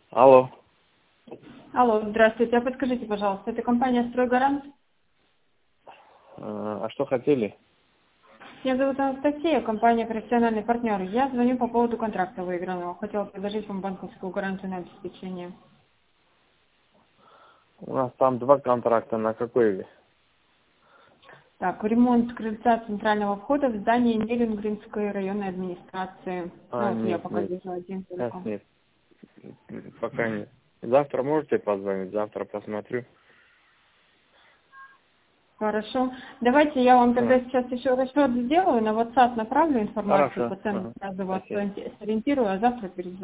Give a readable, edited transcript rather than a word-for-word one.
Алло. Алло, здравствуйте. А подскажите, пожалуйста, это компания «Стройгарант»? А что хотели? Меня зовут Анастасия, компания «Профессиональный партнер». Я звоню по поводу контракта выигранного. Хотела предложить вам банковскую гарантию на обеспечение. У нас там два контракта. На какой вы? Так, ремонт крыльца центрального входа в здании Нелюнгринской районной администрации. Ну, вот я Нет, пока нет. вижу один Сейчас только. нет. Пока нет. Завтра можете позвонить? Завтра посмотрю. Хорошо. Давайте я вам тогда А, сейчас еще расчет сделаю, на WhatsApp направлю информацию Хорошо. по ценам, Ага. сразу вас Спасибо. сориентирую, а завтра перезвоню.